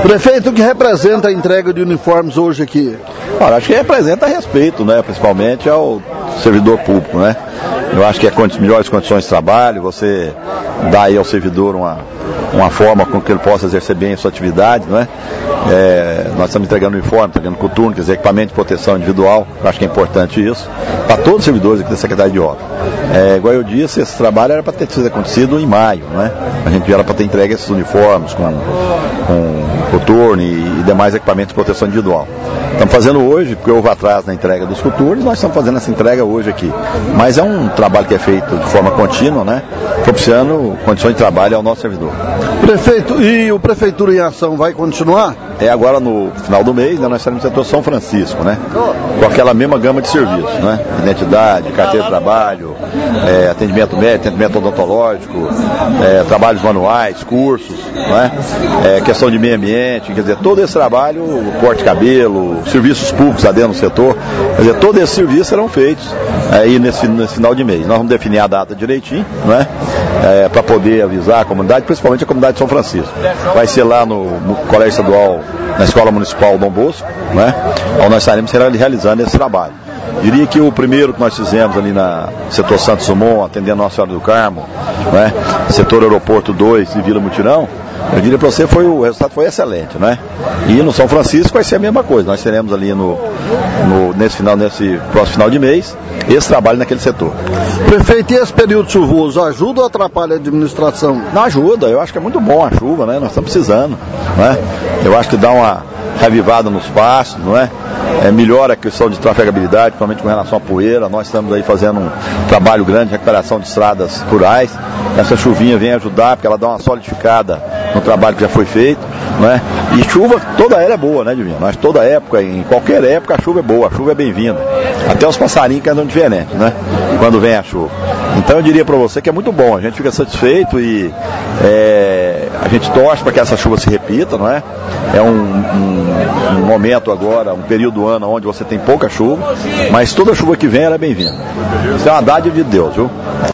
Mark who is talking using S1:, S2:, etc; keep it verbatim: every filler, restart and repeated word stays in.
S1: Prefeito, o que representa a entrega de uniformes hoje aqui?
S2: Olha, acho que representa respeito, né, principalmente ao servidor público, né? Eu acho que é melhores condições de trabalho, você dá aí ao servidor uma, uma forma com que ele possa exercer bem a sua atividade, não é? É, nós estamos entregando uniforme, entregando coturno, quer dizer, equipamento de proteção individual, eu acho que é importante isso, para todos os servidores aqui da Secretaria de Obras. É, igual eu disse, esse trabalho era para ter sido acontecido em maio, né? A gente era para ter entregue esses uniformes com, com coturno e, e demais equipamentos de proteção individual. Estamos fazendo hoje, porque houve atraso na entrega dos coturnos, nós estamos fazendo essa entrega hoje aqui. Mas é um trabalho que é feito de forma contínua, né? Propiciando condições de trabalho ao nosso servidor.
S1: Prefeito, e o Prefeitura em Ação vai continuar?
S2: É agora no final do mês, né, nós estaremos no setor São Francisco, né? Com aquela mesma gama de serviços, né? Identidade, carteira de trabalho, é, atendimento médico, atendimento odontológico, é, trabalhos manuais, cursos, né? É, questão de meio ambiente, quer dizer, todo esse trabalho, corte de cabelo, serviços públicos lá dentro do setor, quer dizer, todos esses serviços serão feitos aí nesse, nesse final de mês. Nós vamos definir a data direitinho, né? É, para poder avisar a comunidade, principalmente a comunidade de São Francisco. Vai ser lá no, no Colégio Estadual, na Escola Municipal Dom Bosco, né? Onde nós estaremos realizando esse trabalho. Diria que o primeiro que nós fizemos ali na setor Santos Dumont, atendendo Nossa Senhora do Carmo, né? Setor Aeroporto dois e Vila Mutirão, eu diria para você, foi, o resultado foi excelente, né? E no São Francisco vai ser a mesma coisa, nós teremos ali no, no, nesse, final, nesse próximo final de mês, esse trabalho naquele setor.
S1: Prefeito, e esse período chuvoso ajuda ou atrapalha a administração?
S2: Não ajuda, eu acho que é muito bom a chuva, né? Nós estamos precisando, né? Eu acho que dá uma revivada nos pastos, não é? É, melhora a questão de trafegabilidade, principalmente com relação à poeira. Nós estamos aí fazendo um trabalho grande de recuperação de estradas rurais. Essa chuvinha vem ajudar, porque ela dá uma solidificada no trabalho que já foi feito, né? E chuva, toda ela é boa, né, Divino? Mas toda época, em qualquer época, a chuva é boa, a chuva é bem-vinda. Até os passarinhos que andam diferente, né? Quando vem a chuva. Então eu diria para você que é muito bom, a gente fica satisfeito e é, a gente torce para que essa chuva se repita, não é? É um, um, um momento agora, um período do ano onde você tem pouca chuva, mas toda chuva que vem ela é bem-vinda. Isso é uma dádiva de Deus, viu?